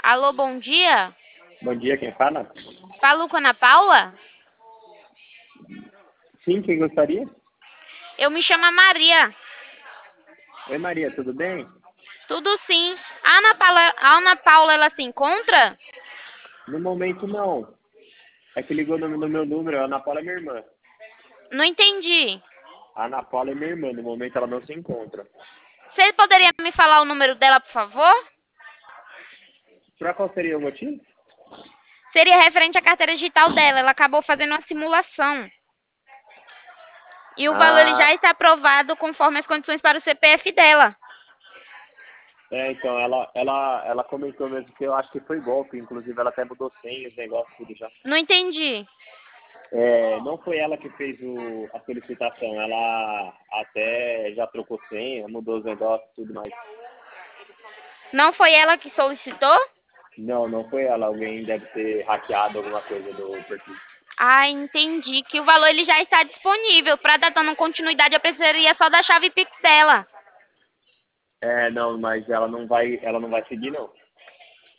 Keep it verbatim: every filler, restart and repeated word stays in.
Alô, bom dia. Bom dia, quem fala? Falo com a Ana Paula? Sim, quem gostaria? Eu me chamo Maria. Oi, Maria, tudo bem? Tudo sim. A Ana Paula, a Ana Paula, ela se encontra? No momento, não. É que ligou no, no meu número, a Ana Paula é minha irmã. Não entendi. A Ana Paula é minha irmã, no momento ela não se encontra. Você poderia me falar o número dela, por favor? Para qual seria o motivo? Seria referente à carteira digital dela. Ela acabou fazendo uma simulação. E o valor ele Ah, já está aprovado conforme as condições para o C P F dela. é, então, ela, ela, ela comentou mesmo que eu acho que foi golpe, inclusive ela até mudou senha, os negócios, tudo já. Não entendi. É, não foi ela que fez o, a solicitação, ela até já trocou senha, mudou os negócios, tudo mais. Não foi ela que solicitou? Não, não foi ela, alguém deve ter hackeado alguma coisa do perfil. Ah, entendi. Que o valor ele já está disponível. Para dar dando continuidade, eu precisaria só da chave Pix dela. É, não, mas ela não vai, ela não vai seguir, não.